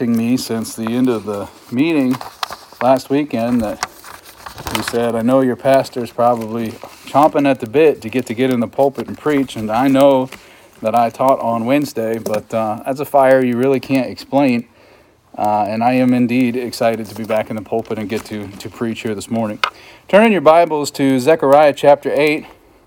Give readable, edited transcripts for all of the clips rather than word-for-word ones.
Me since the end of the meeting last weekend that he said, I know your pastor's probably chomping at the bit to get in the pulpit and preach, and I know that I taught on Wednesday, but that's a fire you really can't explain, and I am indeed excited to be back in the pulpit and get to preach here this morning. Turn in your Bibles to Zechariah chapter 8.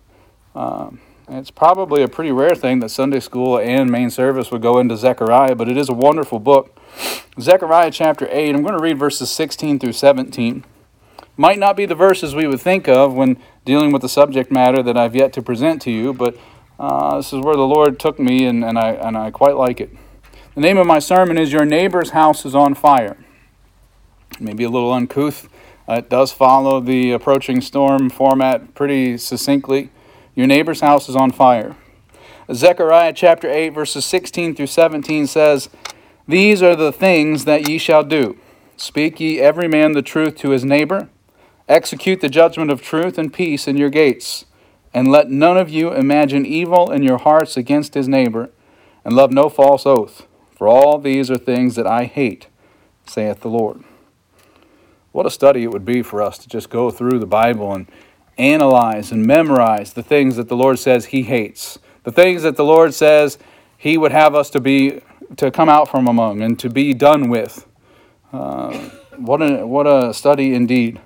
It's probably a pretty rare thing that Sunday school and main service would go into Zechariah, but it is a wonderful book. Zechariah chapter 8, I'm going to read verses 16 through 17. Might not be the verses we would think of when dealing with the subject matter that I've yet to present to you, but this is where the Lord took me, and I quite like it. The name of my sermon is Your Neighbor's House is on Fire. Maybe a little uncouth. It does follow the approaching storm format pretty succinctly. Your neighbor's house is on fire. Zechariah chapter 8, verses 16 through 17 says, These are the things that ye shall do. Speak ye every man the truth to his neighbor. Execute the judgment of truth and peace in your gates. And let none of you imagine evil in your hearts against his neighbor. And love no false oath. For all these are things that I hate, saith the Lord. What a study it would be for us to just go through the Bible and analyze and memorize the things that the Lord says he hates. The things that the Lord says he would have us to come out from among and to be done with. What a study indeed.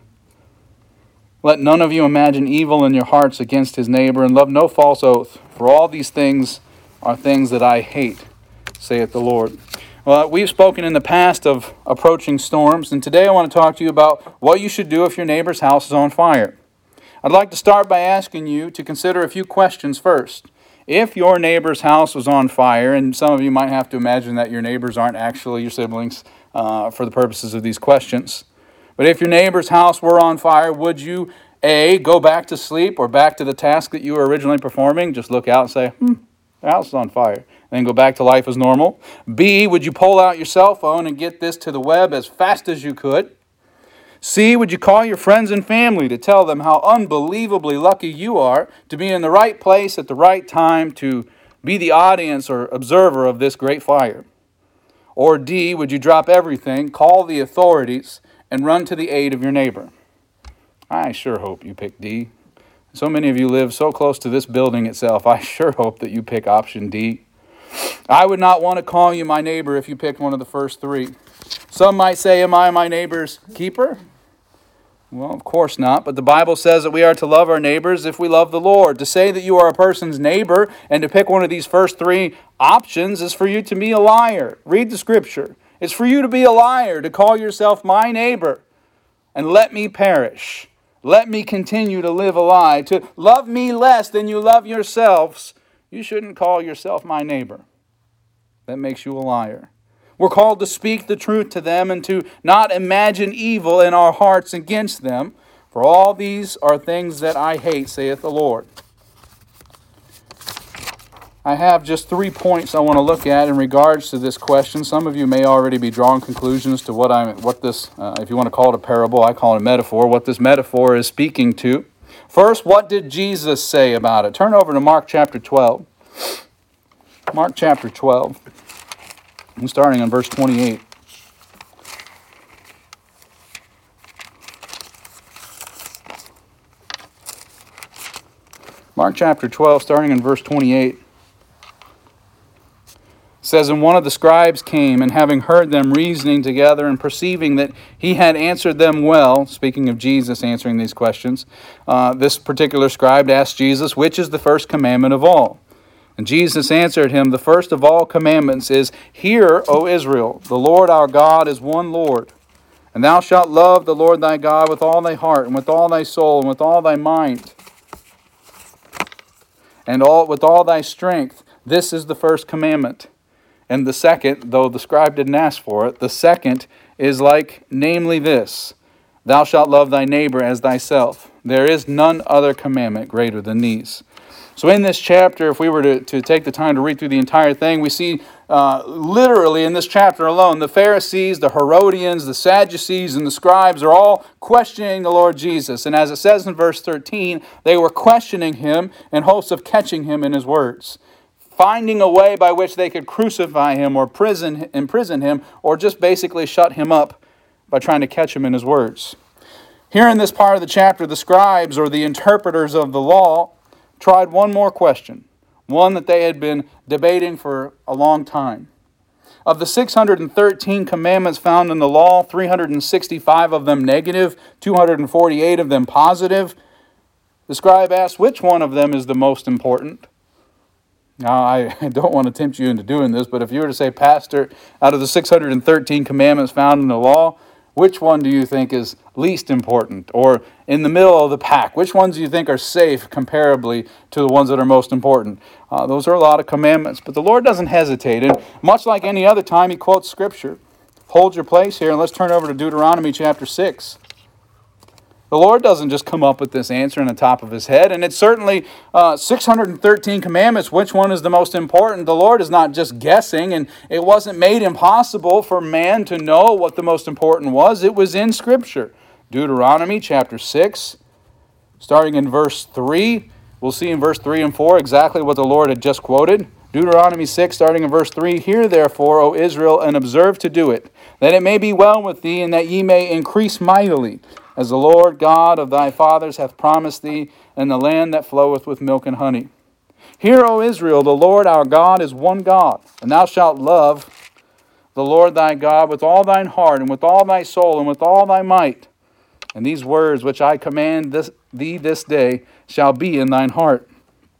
Let none of you imagine evil in your hearts against his neighbor, and love no false oath. For all these things are things that I hate, saith the Lord. Well, we've spoken in the past of approaching storms, and today I want to talk to you about what you should do if your neighbor's house is on fire. I'd like to start by asking you to consider a few questions first. If your neighbor's house was on fire, and some of you might have to imagine that your neighbors aren't actually your siblings for the purposes of these questions. But if your neighbor's house were on fire, would you, A, go back to sleep or back to the task that you were originally performing? Just look out and say, the house is on fire. And then go back to life as normal. B, would you pull out your cell phone and get this to the web as fast as you could? C, would you call your friends and family to tell them how unbelievably lucky you are to be in the right place at the right time to be the audience or observer of this great fire? Or D, would you drop everything, call the authorities, and run to the aid of your neighbor? I sure hope you pick D. So many of you live so close to this building itself. I sure hope that you pick option D. I would not want to call you my neighbor if you picked one of the first three. Some might say, am I my neighbor's keeper? Well, of course not, but the Bible says that we are to love our neighbors if we love the Lord. To say that you are a person's neighbor and to pick one of these first three options is for you to be a liar. Read the scripture. It's for you to be a liar, to call yourself my neighbor and let me perish. Let me continue to live a lie. To love me less than you love yourselves, you shouldn't call yourself my neighbor. That makes you a liar. We're called to speak the truth to them and to not imagine evil in our hearts against them. For all these are things that I hate, saith the Lord. I have just 3 points I want to look at in regards to this question. Some of you may already be drawing conclusions to what this, if you want to call it a parable, I call it a metaphor, what this metaphor is speaking to. First, what did Jesus say about it? Turn over to Mark chapter 12. Mark chapter 12. I'm starting on verse 28. Mark chapter 12, starting in verse 28. Says, And one of the scribes came, and having heard them reasoning together, and perceiving that he had answered them well, speaking of Jesus answering these questions, this particular scribe asked Jesus, Which is the first commandment of all? And Jesus answered him, The first of all commandments is, Hear, O Israel, the Lord our God is one Lord. And thou shalt love the Lord thy God with all thy heart, and with all thy soul, and with all thy mind, and with all thy strength. This is the first commandment. And the second, though the scribe didn't ask for it, the second is like, namely this, Thou shalt love thy neighbor as thyself. There is none other commandment greater than these. So in this chapter, if we were to take the time to read through the entire thing, we see literally in this chapter alone, the Pharisees, the Herodians, the Sadducees, and the scribes are all questioning the Lord Jesus. And as it says in verse 13, they were questioning him in hopes of catching him in his words. finding a way by which they could crucify him or imprison him, or just basically shut him up by trying to catch him in his words. Here in this part of the chapter, the scribes or the interpreters of the law tried one more question, one that they had been debating for a long time. Of the 613 commandments found in the law, 365 of them negative, 248 of them positive. The scribe asked, which one of them is the most important? Now, I don't want to tempt you into doing this, but if you were to say, Pastor, out of the 613 commandments found in the law, which one do you think is least important, or in the middle of the pack? Which ones do you think are safe comparably to the ones that are most important? Those are a lot of commandments, but the Lord doesn't hesitate. And much like any other time, he quotes Scripture. Hold your place here, and let's turn over to Deuteronomy chapter 6. The Lord doesn't just come up with this answer on the top of his head, and it's certainly 613 commandments. Which one is the most important? The Lord is not just guessing, and it wasn't made impossible for man to know what the most important was. It was in Scripture. Deuteronomy chapter 6, starting in verse 3. We'll see in verse 3 and 4 exactly what the Lord had just quoted. Deuteronomy 6, starting in verse 3, Hear therefore, O Israel, and observe to do it, that it may be well with thee, and that ye may increase mightily, as the Lord God of thy fathers hath promised thee, in the land that floweth with milk and honey. Hear, O Israel, the Lord our God is one God, and thou shalt love the Lord thy God with all thine heart, and with all thy soul, and with all thy might. And these words which I command thee this day shall be in thine heart.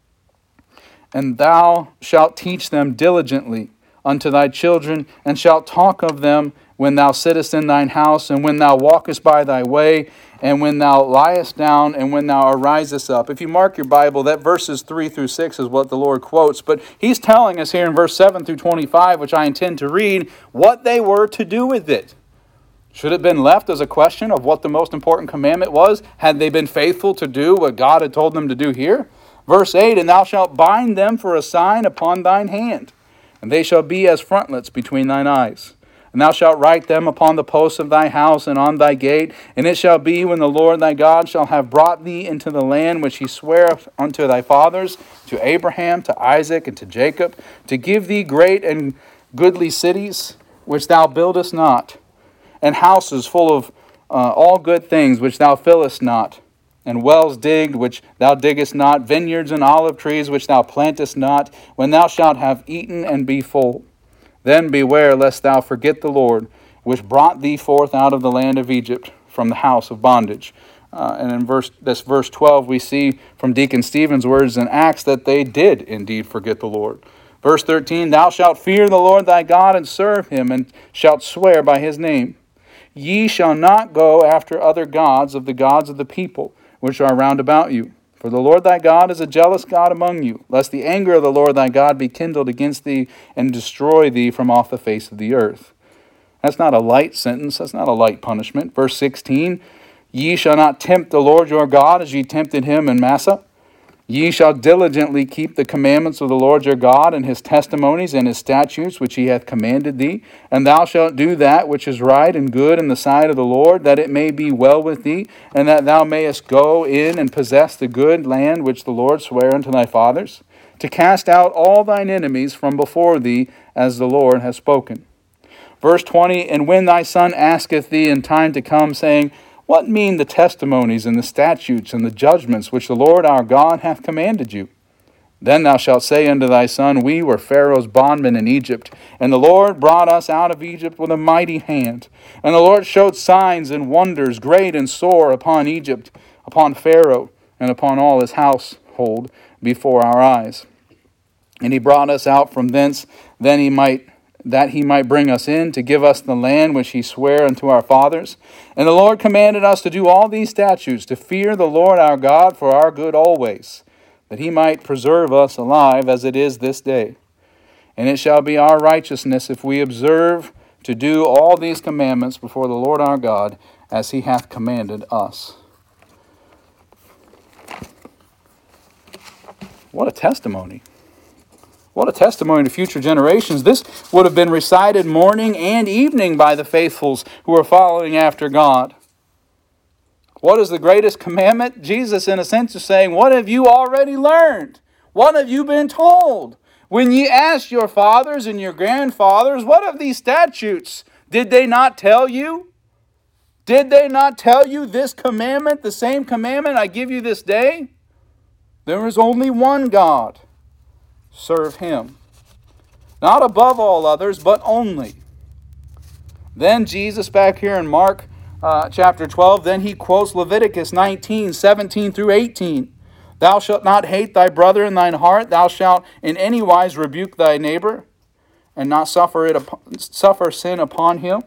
And thou shalt teach them diligently unto thy children, and shalt talk of them when thou sittest in thine house, and when thou walkest by thy way, and when thou liest down, and when thou arisest up. If you mark your Bible, that verses 3 through 6 is what the Lord quotes. But he's telling us here in verse 7 through 25, which I intend to read, what they were to do with it. Should it have been left as a question of what the most important commandment was, had they been faithful to do what God had told them to do here? Verse 8, And thou shalt bind them for a sign upon thine hand, and they shall be as frontlets between thine eyes. And thou shalt write them upon the posts of thy house and on thy gate. And it shall be, when the Lord thy God shall have brought thee into the land which he sware unto thy fathers, to Abraham, to Isaac, and to Jacob, to give thee great and goodly cities, which thou buildest not, and houses full of all good things, which thou fillest not, and wells digged, which thou diggest not, vineyards and olive trees, which thou plantest not, when thou shalt have eaten and be full. Then beware lest thou forget the Lord, which brought thee forth out of the land of Egypt, from the house of bondage. And in verse 12, we see from Deacon Stephen's words in Acts that they did indeed forget the Lord. Verse 13, Thou shalt fear the Lord thy God, and serve him, and shalt swear by his name. Ye shall not go after other gods of the people, which are round about you. For the Lord thy God is a jealous God among you, lest the anger of the Lord thy God be kindled against thee, and destroy thee from off the face of the earth. That's not a light sentence. That's not a light punishment. Verse 16, Ye shall not tempt the Lord your God as ye tempted him in Massah. Ye shall diligently keep the commandments of the Lord your God, and his testimonies and his statutes which he hath commanded thee. And thou shalt do that which is right and good in the sight of the Lord, that it may be well with thee, and that thou mayest go in and possess the good land which the Lord sware unto thy fathers, to cast out all thine enemies from before thee, as the Lord hath spoken. Verse 20, And when thy son asketh thee in time to come, saying, What mean the testimonies and the statutes and the judgments which the Lord our God hath commanded you? Then thou shalt say unto thy son, We were Pharaoh's bondmen in Egypt, and the Lord brought us out of Egypt with a mighty hand. And the Lord showed signs and wonders great and sore upon Egypt, upon Pharaoh, and upon all his household before our eyes. And he brought us out from thence, that he might bring us in, to give us the land which he sware unto our fathers. And the Lord commanded us to do all these statutes, to fear the Lord our God for our good always, that he might preserve us alive as it is this day. And it shall be our righteousness if we observe to do all these commandments before the Lord our God, as he hath commanded us. What a testimony. What a testimony to future generations. This would have been recited morning and evening by the faithfuls who are following after God. What is the greatest commandment? Jesus, in a sense, is saying, what have you already learned? What have you been told? When ye asked your fathers and your grandfathers, what of these statutes? Did they not tell you? Did they not tell you this commandment, the same commandment I give you this day? There is only one God. Serve him. Not above all others, but only. Then Jesus back here in Mark chapter 12, then he quotes Leviticus 19, 17 through 18. Thou shalt not hate thy brother in thine heart. Thou shalt in any wise rebuke thy neighbor, and not suffer sin upon him.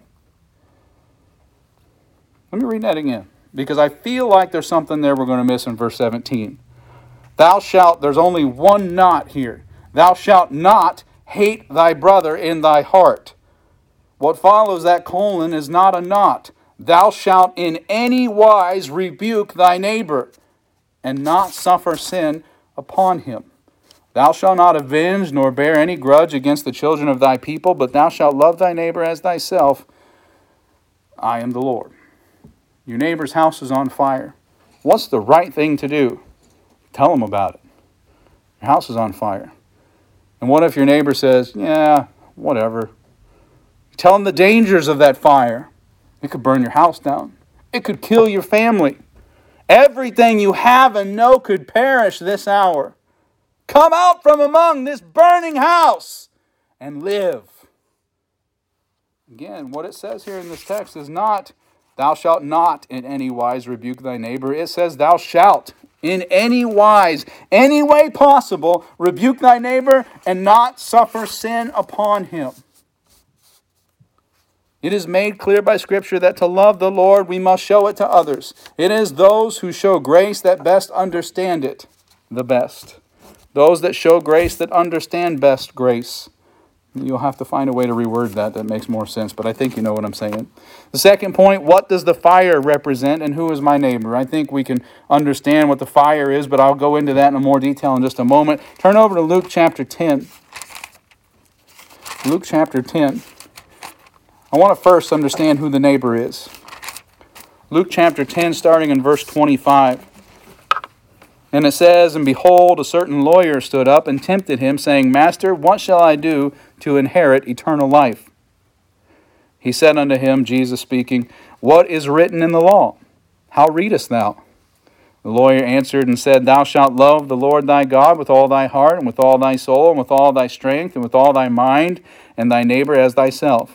Let me read that again, because I feel like there's something there we're going to miss in verse 17. Thou shalt, there's only one not here. Thou shalt not hate thy brother in thy heart. What follows that colon is not a not. Thou shalt in any wise rebuke thy neighbor, and not suffer sin upon him. Thou shalt not avenge nor bear any grudge against the children of thy people, but thou shalt love thy neighbor as thyself. I am the Lord. Your neighbor's house is on fire. What's the right thing to do? Tell them about it. Your house is on fire. And what if your neighbor says, yeah, whatever. Tell them the dangers of that fire. It could burn your house down. It could kill your family. Everything you have and know could perish this hour. Come out from among this burning house and live. Again, what it says here in this text is not, thou shalt not in any wise rebuke thy neighbor. It says, thou shalt in any wise, any way possible, rebuke thy neighbor and not suffer sin upon him. It is made clear by Scripture that to love the Lord, we must show it to others. It is those who show grace that best understand it the best. Those that show grace that understand best grace. You'll have to find a way to reword that makes more sense, but I think you know what I'm saying. The second point, what does the fire represent and who is my neighbor? I think we can understand what the fire is, but I'll go into that in more detail in just a moment. Turn over to Luke chapter 10. Luke chapter 10. I want to first understand who the neighbor is. Luke chapter 10, starting in verse 25. And it says, and behold, a certain lawyer stood up and tempted him, saying, Master, what shall I do to inherit eternal life? He said unto him, Jesus speaking, What is written in the law? How readest thou? The lawyer answered and said, Thou shalt love the Lord thy God with all thy heart, and with all thy soul, and with all thy strength, and with all thy mind, and thy neighbor as thyself.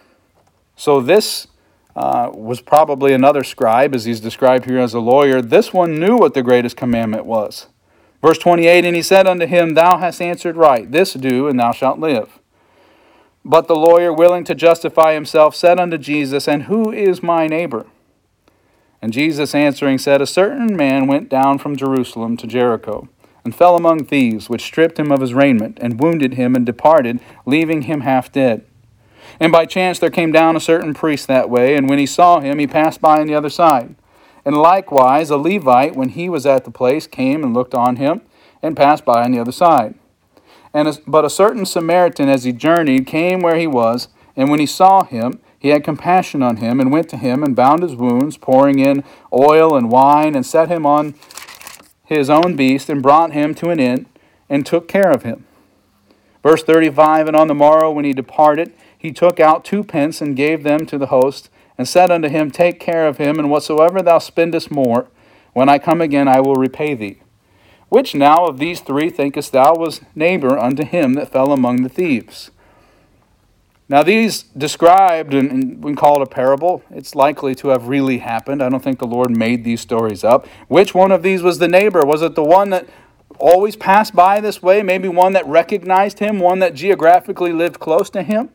So this was probably another scribe, as he's described here as a lawyer. This one knew what the greatest commandment was. Verse 28, And he said unto him, Thou hast answered right. This do, and thou shalt live. But the lawyer, willing to justify himself, said unto Jesus, And who is my neighbor? And Jesus answering said, A certain man went down from Jerusalem to Jericho, and fell among thieves, which stripped him of his raiment, and wounded him, and departed, leaving him half dead. And by chance there came down a certain priest that way, and when he saw him, he passed by on the other side. And likewise a Levite, when he was at the place, came and looked on him, and passed by on the other side. But a certain Samaritan, as he journeyed, came where he was, and when he saw him, he had compassion on him, and went to him, and bound his wounds, pouring in oil and wine, and set him on his own beast, and brought him to an inn, and took care of him. Verse 35, And on the morrow when he departed, he took out 2 pence, and gave them to the host, and said unto him, Take care of him, and whatsoever thou spendest more, when I come again I will repay thee. Which now of these 3 thinkest thou was neighbor unto him that fell among the thieves? Now these described, and we call it a parable. It's likely to have really happened. I don't think the Lord made these stories up. Which one of these was the neighbor? Was it the one that always passed by this way? Maybe one that recognized him, one that geographically lived close to him?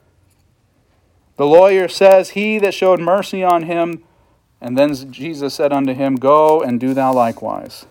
The lawyer says, He that showed mercy on him, and then Jesus said unto him, Go and do thou likewise.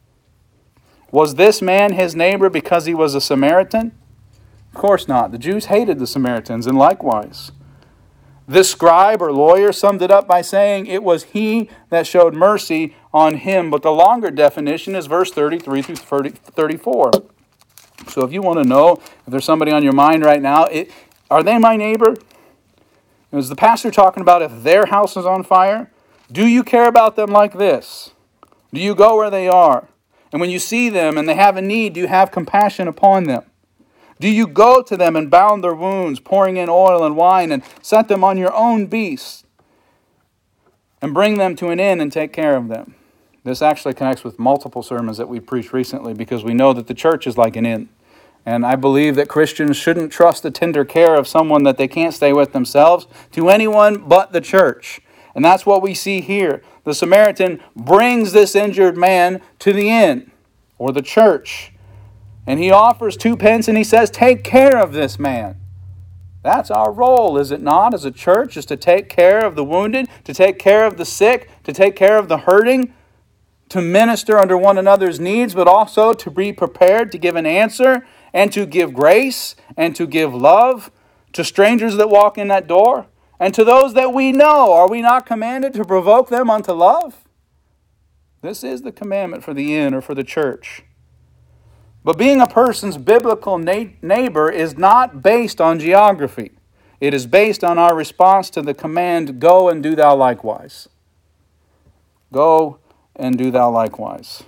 Was this man his neighbor because he was a Samaritan? Of course not. The Jews hated the Samaritans, and likewise. This scribe or lawyer summed it up by saying it was he that showed mercy on him. But the longer definition is verse 33 through 34. So if you want to know if there's somebody on your mind right now, are they my neighbor? Is the pastor talking about if their house is on fire? Do you care about them like this? Do you go where they are? And when you see them and they have a need, do you have compassion upon them? Do you go to them and bound their wounds, pouring in oil and wine, and set them on your own beasts, and bring them to an inn and take care of them? This actually connects with multiple sermons that we've preached recently, because we know that the church is like an inn. And I believe that Christians shouldn't trust the tender care of someone that they can't stay with themselves to anyone but the church. And that's what we see here. The Samaritan brings this injured man to the inn, or the church. And he offers 2 pence and he says, take care of this man. That's our role, is it not, as a church, is to take care of the wounded, to take care of the sick, to take care of the hurting, to minister under one another's needs, but also to be prepared to give an answer and to give grace and to give love to strangers that walk in that door and to those that we know. Are we not commanded to provoke them unto love? This is the commandment for the inn or for the church. But being a person's biblical neighbor is not based on geography. It is based on our response to the command, go and do thou likewise. Go and do thou likewise.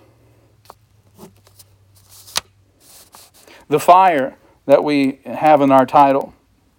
The fire that we have in our title.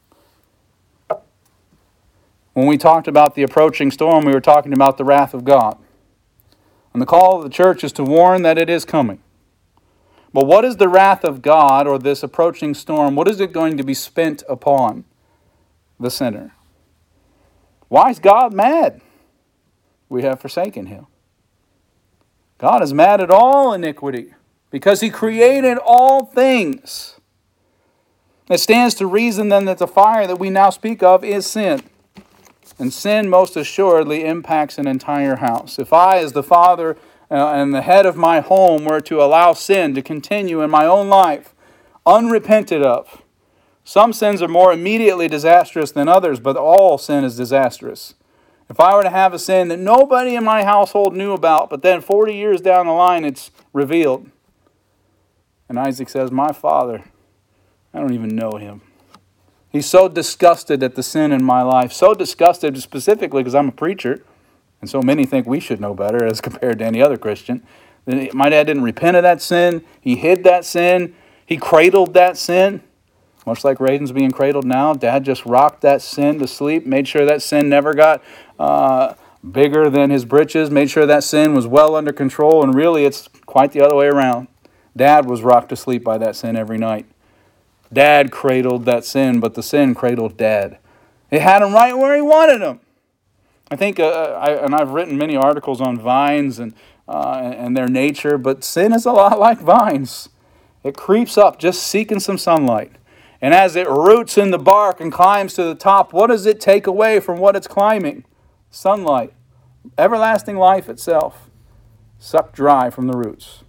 When we talked about the approaching storm, we were talking about the wrath of God. And the call of the church is to warn that it is coming. But what is the wrath of God, or this approaching storm? What is it going to be spent upon the sinner? Why is God mad? We have forsaken Him. God is mad at all iniquity because He created all things. It stands to reason then that the fire that we now speak of is sin. And sin most assuredly impacts an entire house. If I, as the father and the head of my home, were to allow sin to continue in my own life, unrepented of, some sins are more immediately disastrous than others, but all sin is disastrous. If I were to have a sin that nobody in my household knew about, but then 40 years down the line it's revealed, and Isaac says, my father, I don't even know him. He's so disgusted at the sin in my life, so disgusted specifically because I'm a preacher, and so many think we should know better as compared to any other Christian. My dad didn't repent of that sin. He hid that sin. He cradled that sin. Much like Raiden's being cradled now, Dad just rocked that sin to sleep, made sure that sin never got bigger than his britches, made sure that sin was well under control, and really it's quite the other way around. Dad was rocked to sleep by that sin every night. Dad cradled that sin, but the sin cradled Dad. It had him right where he wanted him. I think, I've written many articles on vines and their nature, but sin is a lot like vines. It creeps up just seeking some sunlight. And as it roots in the bark and climbs to the top, what does it take away from what it's climbing? Sunlight. Everlasting life itself. Sucked dry from the roots.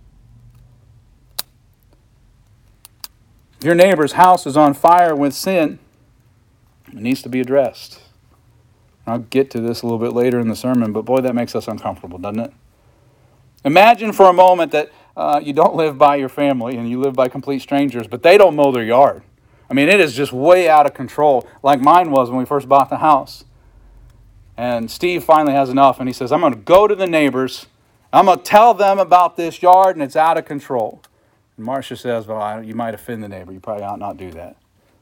If your neighbor's house is on fire with sin, it needs to be addressed. I'll get to this a little bit later in the sermon, but boy, that makes us uncomfortable, doesn't it? Imagine for a moment that you don't live by your family and you live by complete strangers, but they don't mow their yard. I mean, it is just way out of control, like mine was when we first bought the house. And Steve finally has enough, and he says, I'm going to go to the neighbors. I'm going to tell them about this yard, and it's out of control. And Marcia says, well, you might offend the neighbor. You probably ought not do that.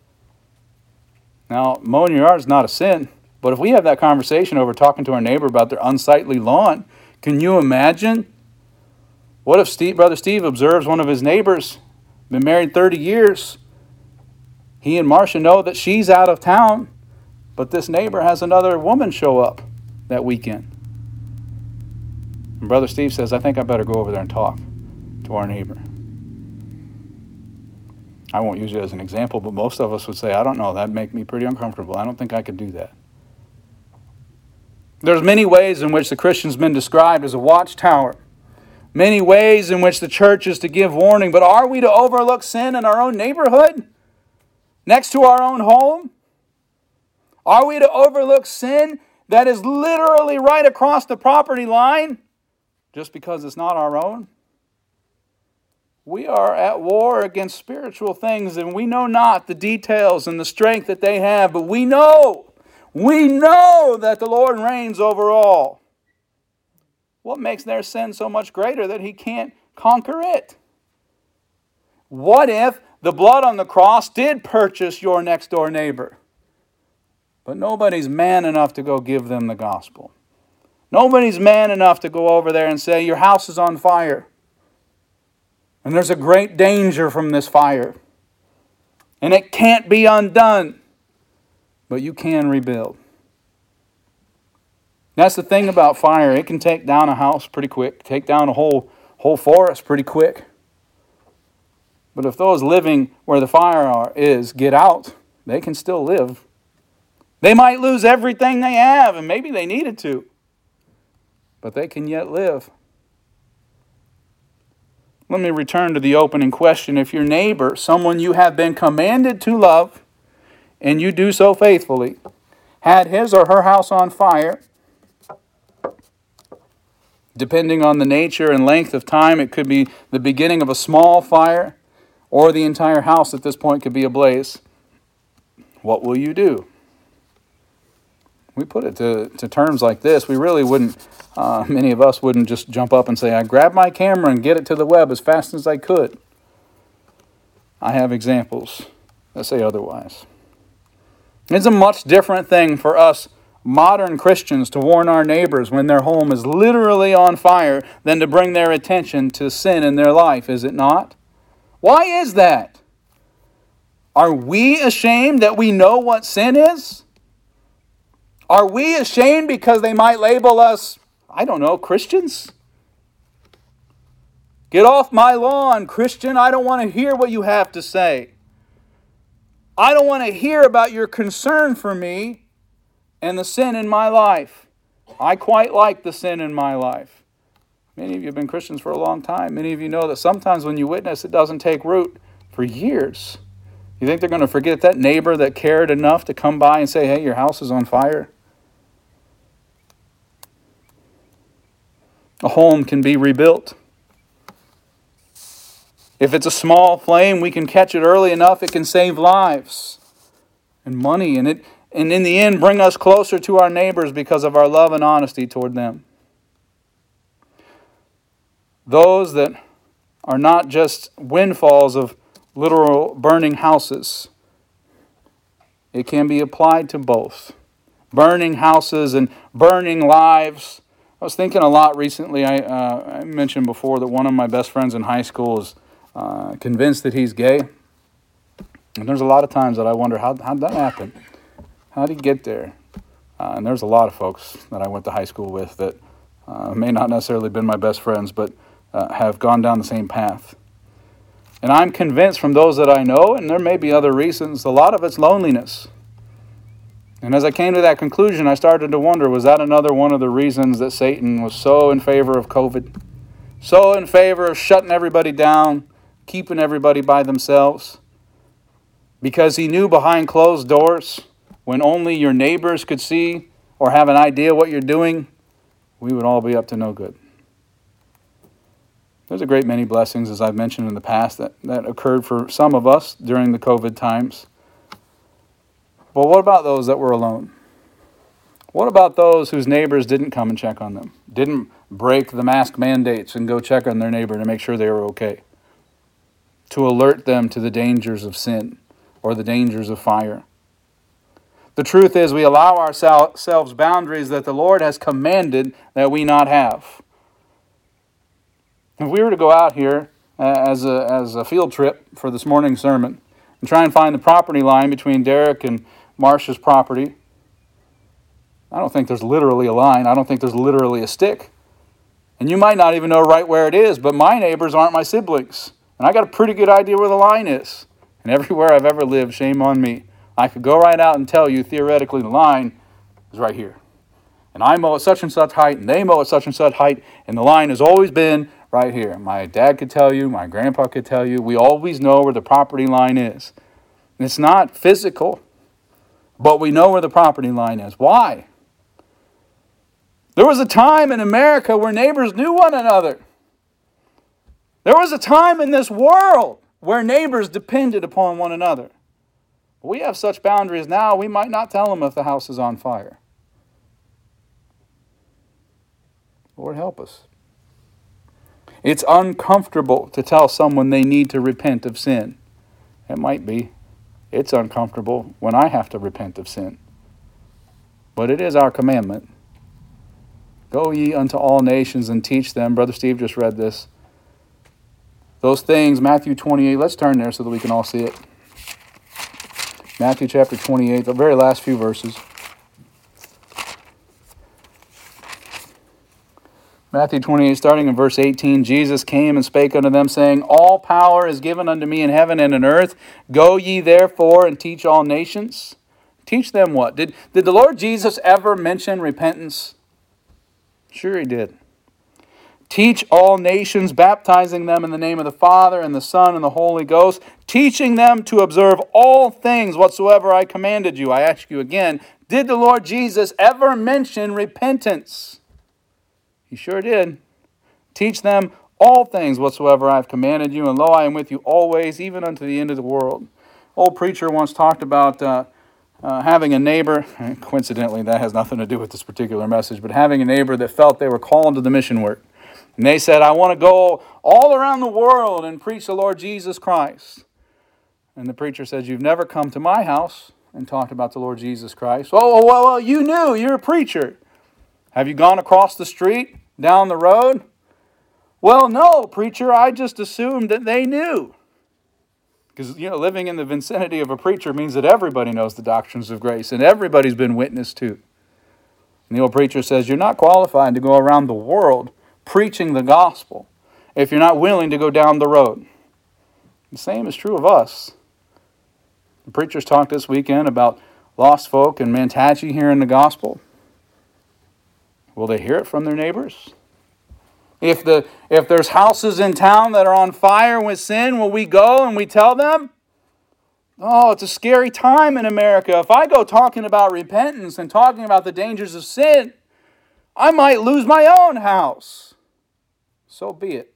Now, mowing your yard is not a sin. But if we have that conversation over talking to our neighbor about their unsightly lawn, can you imagine? What if Brother Steve observes one of his neighbors, been married 30 years. He and Marcia know that she's out of town, but this neighbor has another woman show up that weekend. And Brother Steve says, I think I better go over there and talk to our neighbor. I won't use it as an example, but most of us would say, I don't know, that'd make me pretty uncomfortable. I don't think I could do that. There's many ways in which the Christian's been described as a watchtower. Many ways in which the church is to give warning. But are we to overlook sin in our own neighborhood? Next to our own home? Are we to overlook sin that is literally right across the property line just because it's not our own? We are at war against spiritual things, and we know not the details and the strength that they have, but we know that the Lord reigns over all. What makes their sin so much greater that He can't conquer it? What if the blood on the cross did purchase your next door neighbor, but nobody's man enough to go give them the gospel? Nobody's man enough to go over there and say, your house is on fire, and there's a great danger from this fire, and it can't be undone, but you can rebuild. That's the thing about fire. It can take down a house pretty quick, take down a whole forest pretty quick. But if those living where the fire is get out, they can still live. They might lose everything they have, and maybe they needed to, but they can yet live. Let me return to the opening question. If your neighbor, someone you have been commanded to love, and you do so faithfully, had his or her house on fire, depending on the nature and length of time, it could be the beginning of a small fire, or the entire house at this point could be ablaze. What will you do? We put it to terms like this. We really wouldn't, many of us wouldn't just jump up and say, I grabbed my camera and get it to the web as fast as I could. I have examples that say otherwise. It's a much different thing for us modern Christians to warn our neighbors when their home is literally on fire than to bring their attention to sin in their life, is it not? Why is that? Are we ashamed that we know what sin is? Are we ashamed because they might label us, I don't know, Christians? Get off my lawn, Christian. I don't want to hear what you have to say. I don't want to hear about your concern for me and the sin in my life. I quite like the sin in my life. Many of you have been Christians for a long time. Many of you know that sometimes when you witness, it doesn't take root for years. You think they're going to forget that neighbor that cared enough to come by and say, hey, your house is on fire? A home can be rebuilt. If it's a small flame, we can catch it early enough, it can save lives and money, and in the end bring us closer to our neighbors because of our love and honesty toward them. Those that are not just windfalls of literal burning houses, it can be applied to both. Burning houses and burning lives. I was thinking a lot recently. I mentioned before that one of my best friends in high school is convinced that he's gay. And there's a lot of times that I wonder, how'd that happen? How'd he get there? And there's a lot of folks that I went to high school with that may not necessarily have been my best friends, but have gone down the same path. And I'm convinced from those that I know, and there may be other reasons, a lot of it's loneliness. And as I came to that conclusion, I started to wonder, was that another one of the reasons that Satan was so in favor of COVID? So in favor of shutting everybody down, keeping everybody by themselves? Because he knew behind closed doors, when only your neighbors could see or have an idea what you're doing, we would all be up to no good. There's a great many blessings, as I've mentioned in the past, that occurred for some of us during the COVID times. But what about those that were alone? What about those whose neighbors didn't come and check on them? Didn't break the mask mandates and go check on their neighbor to make sure they were okay? To alert them to the dangers of sin or the dangers of fire. The truth is, we allow ourselves boundaries that the Lord has commanded that we not have. If we were to go out here as a field trip for this morning's sermon and try and find the property line between Derek and Marcia's property, I don't think there's literally a line. I don't think there's literally a stick. And you might not even know right where it is, but my neighbors aren't my siblings. And I got a pretty good idea where the line is. And everywhere I've ever lived, shame on me, I could go right out and tell you, theoretically, the line is right here. And I mow at such and such height, and they mow at such and such height, and the line has always been right here. My dad could tell you, my grandpa could tell you, we always know where the property line is. And it's not physical, but we know where the property line is. Why? There was a time in America where neighbors knew one another. There was a time in this world where neighbors depended upon one another. But we have such boundaries now, we might not tell them if the house is on fire. Lord, help us. It's uncomfortable to tell someone they need to repent of sin. It might be. It's uncomfortable when I have to repent of sin. But it is our commandment. Go ye unto all nations and teach them. Brother Steve just read this. Those things, Matthew 28. Let's turn there so that we can all see it. Matthew chapter 28, the very last few verses. Matthew 28, starting in verse 18, Jesus came and spake unto them, saying, All power is given unto me in heaven and in earth. Go ye therefore and teach all nations. Teach them what? Did the Lord Jesus ever mention repentance? Sure he did. Teach all nations, baptizing them in the name of the Father and the Son and the Holy Ghost, teaching them to observe all things whatsoever I commanded you. I ask you again, did the Lord Jesus ever mention repentance? He sure did. Teach them all things whatsoever I have commanded you, and lo, I am with you always, even unto the end of the world. Old preacher once talked about having a neighbor, coincidentally that has nothing to do with this particular message, but having a neighbor that felt they were called to the mission work. And they said, I want to go all around the world and preach the Lord Jesus Christ. And the preacher said, you've never come to my house and talked about the Lord Jesus Christ. Well, you knew, you're a preacher. Have you gone across the street, down the road? Well, no, preacher, I just assumed that they knew. Because, living in the vicinity of a preacher means that everybody knows the doctrines of grace, and everybody's been witnessed to. And the old preacher says, you're not qualified to go around the world preaching the gospel if you're not willing to go down the road. The same is true of us. The preachers talked this weekend about lost folk in Mantachie hearing the gospel. Will they hear it from their neighbors? If there's houses in town that are on fire with sin, will we go and we tell them? Oh, it's a scary time in America. If I go talking about repentance and talking about the dangers of sin, I might lose my own house. So be it.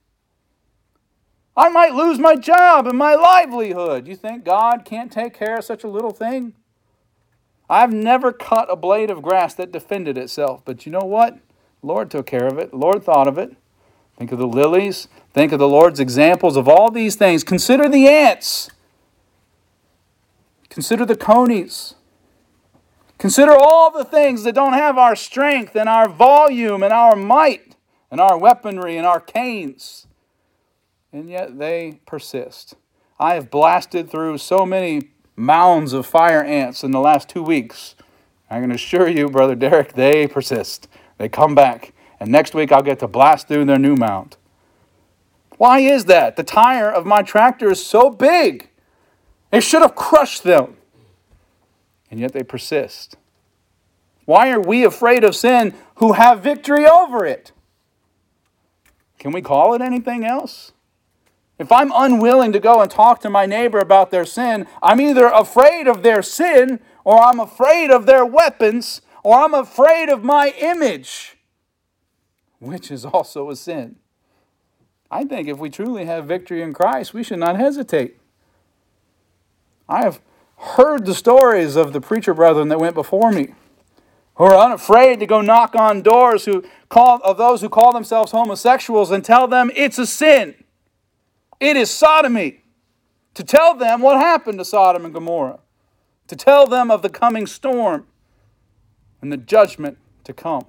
I might lose my job and my livelihood. You think God can't take care of such a little thing? I've never cut a blade of grass that defended itself. But you know what? The Lord took care of it. The Lord thought of it. Think of the lilies. Think of the Lord's examples of all these things. Consider the ants. Consider the conies. Consider all the things that don't have our strength and our volume and our might and our weaponry and our canes. And yet they persist. I have blasted through so many mounds of fire ants in the last 2 weeks. I can assure you, Brother Derek, they persist. They come back. And next week I'll get to blast through their new mound. Why is that? The tire of my tractor is so big. It should have crushed them. And yet they persist. Why are we afraid of sin who have victory over it? Can we call it anything else? If I'm unwilling to go and talk to my neighbor about their sin, I'm either afraid of their sin, or I'm afraid of their weapons, or I'm afraid of my image, which is also a sin. I think if we truly have victory in Christ, we should not hesitate. I have heard the stories of the preacher brethren that went before me, who are unafraid to go knock on doors of those who call themselves homosexuals and tell them it's a sin. It is sodomy. To tell them what happened to Sodom and Gomorrah. To tell them of the coming storm and the judgment to come.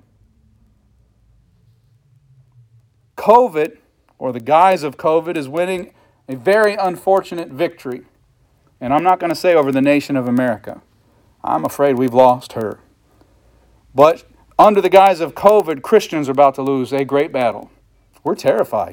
COVID, or the guise of COVID, is winning a very unfortunate victory. And I'm not going to say over the nation of America. I'm afraid we've lost her. But under the guise of COVID, Christians are about to lose a great battle. We're terrified.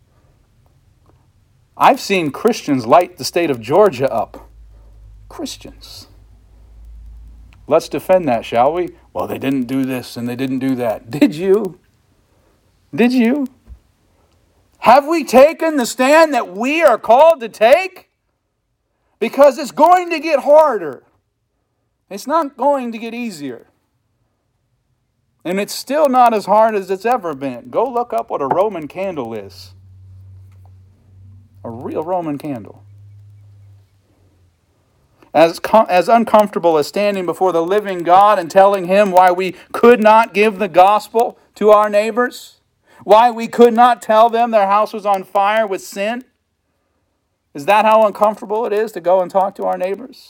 I've seen Christians light the state of Georgia up. Christians. Let's defend that, shall we? Well, they didn't do this and they didn't do that. Did you? Did you? Have we taken the stand that we are called to take? Because it's going to get harder. It's not going to get easier. And it's still not as hard as it's ever been. Go look up what a Roman candle is. A real Roman candle. As uncomfortable as standing before the living God and telling Him why we could not give the gospel to our neighbors, Why we could not tell them their house was on fire with sin? Is that how uncomfortable it is to go and talk to our neighbors?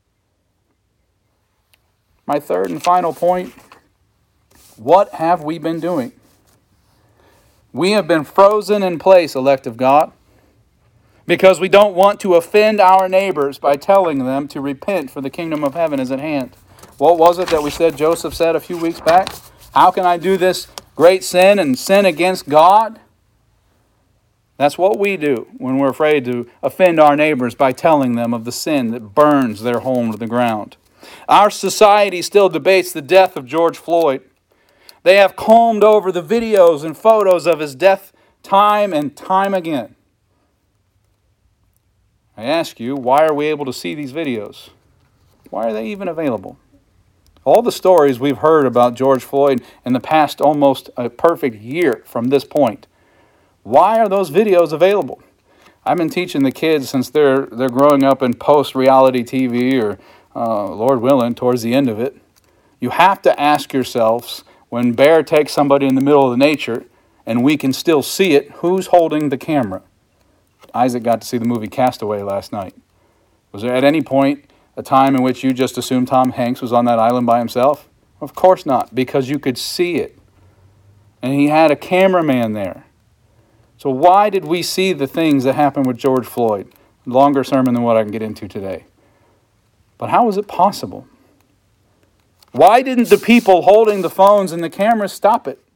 My third and final point, what have we been doing? We have been frozen in place, elect of God, because we don't want to offend our neighbors by telling them to repent, for the kingdom of heaven is at hand. What was it that we said Joseph said a few weeks back? How can I do this great sin and sin against God? That's what we do when we're afraid to offend our neighbors by telling them of the sin that burns their home to the ground. Our society still debates the death of George Floyd. They have combed over the videos and photos of his death time and time again. I ask you, why are we able to see these videos? Why are they even available? All the stories we've heard about George Floyd in the past almost a perfect year from this point, why are those videos available? I've been teaching the kids since they're growing up in post-reality TV or, Lord willing, towards the end of it. You have to ask yourselves, when bear takes somebody in the middle of the nature and we can still see it, who's holding the camera? Isaac got to see the movie Castaway last night. Was there at any point a time in which you just assumed Tom Hanks was on that island by himself? Of course not, because you could see it. And he had a cameraman there. So why did we see the things that happened with George Floyd? Longer sermon than what I can get into today. But how was it possible? Why didn't the people holding the phones and the cameras stop it?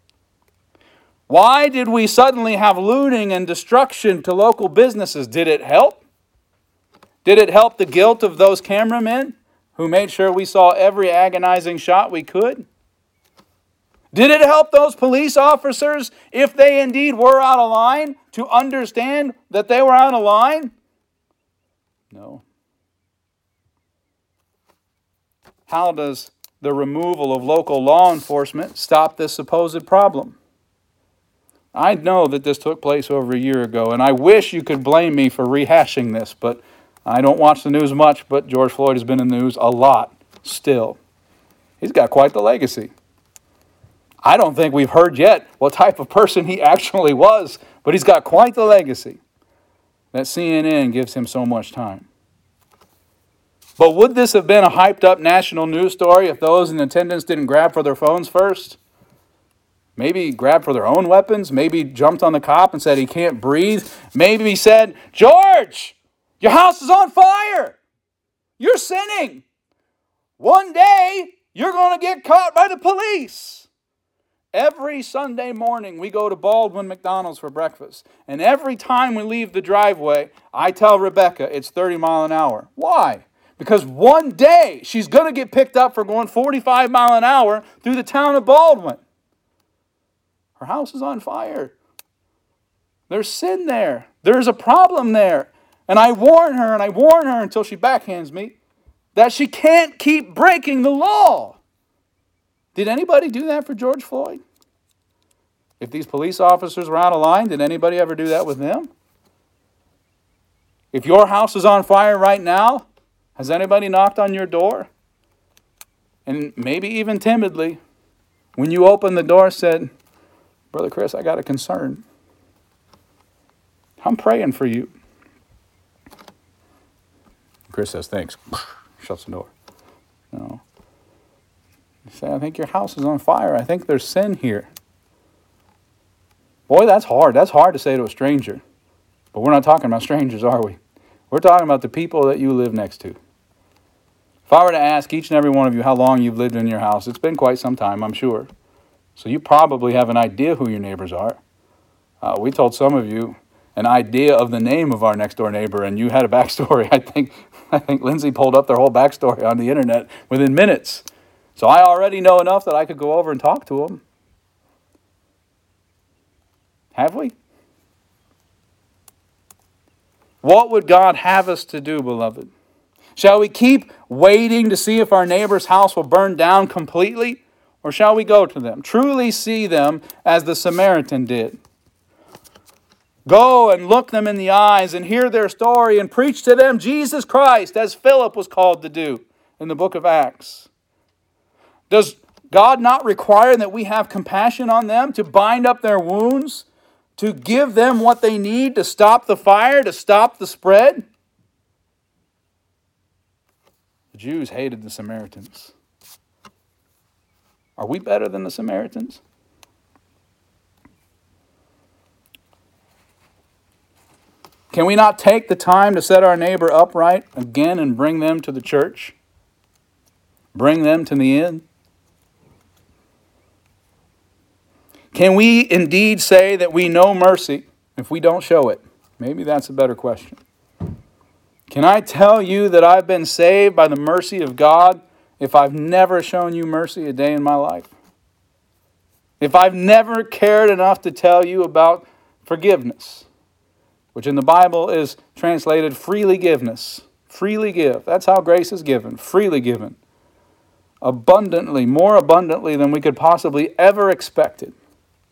Why did we suddenly have looting and destruction to local businesses? Did it help? Did it help the guilt of those cameramen who made sure we saw every agonizing shot we could? Did it help those police officers, if they indeed were out of line, to understand that they were out of line? No. How does the removal of local law enforcement stop this supposed problem? I know that this took place over a year ago, and I wish you could blame me for rehashing this, but I don't watch the news much, but George Floyd has been in the news a lot still. He's got quite the legacy. I don't think we've heard yet what type of person he actually was, but he's got quite the legacy that CNN gives him so much time. But would this have been a hyped up national news story if those in attendance didn't grab for their phones first? Maybe grabbed for their own weapons? Maybe jumped on the cop and said he can't breathe? Maybe he said, George, your house is on fire. You're sinning. One day, you're going to get caught by the police. Every Sunday morning, we go to Baldwin McDonald's for breakfast. And every time we leave the driveway, I tell Rebecca it's 30 miles an hour. Why? Because one day, she's going to get picked up for going 45 miles an hour through the town of Baldwin. Her house is on fire. There's sin there. There's a problem there. And I warn her until she backhands me that she can't keep breaking the law. Did anybody do that for George Floyd? If these police officers were out of line, did anybody ever do that with them? If your house is on fire right now, has anybody knocked on your door? And maybe even timidly, when you opened the door, said, Brother Chris, I got a concern. I'm praying for you. Chris says, thanks. Shuts the door. No. You say, I think your house is on fire. I think there's sin here. Boy, that's hard. That's hard to say to a stranger. But we're not talking about strangers, are we? We're talking about the people that you live next to. If I were to ask each and every one of you how long you've lived in your house, it's been quite some time, I'm sure. So you probably have an idea who your neighbors are. We told some of you an idea of the name of our next door neighbor, and you had a backstory. I think Lindsay pulled up their whole backstory on the internet within minutes. So I already know enough that I could go over and talk to them. Have we? What would God have us to do, beloved? Shall we keep waiting to see if our neighbor's house will burn down completely? Or shall we go to them? Truly see them as the Samaritan did. Go and look them in the eyes and hear their story and preach to them Jesus Christ, as Philip was called to do in the book of Acts. Does God not requiring that we have compassion on them, to bind up their wounds, to give them what they need to stop the fire, to stop the spread? The Jews hated the Samaritans. Are we better than the Samaritans? Can we not take the time to set our neighbor upright again and bring them to the church? Bring them to the end? Can we indeed say that we know mercy if we don't show it? Maybe that's a better question. Can I tell you that I've been saved by the mercy of God if I've never shown you mercy a day in my life? If I've never cared enough to tell you about forgiveness, which in the Bible is translated freely giveness. Freely give. That's how grace is given. Freely given. Abundantly, more abundantly than we could possibly ever expect it.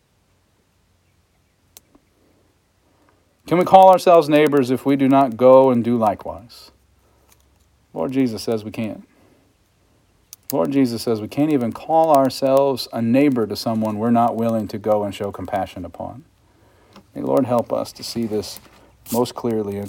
Can we call ourselves neighbors if we do not go and do likewise? Lord Jesus says we can't. Lord Jesus says we can't even call ourselves a neighbor to someone we're not willing to go and show compassion upon. May Lord help us to see this most clearly.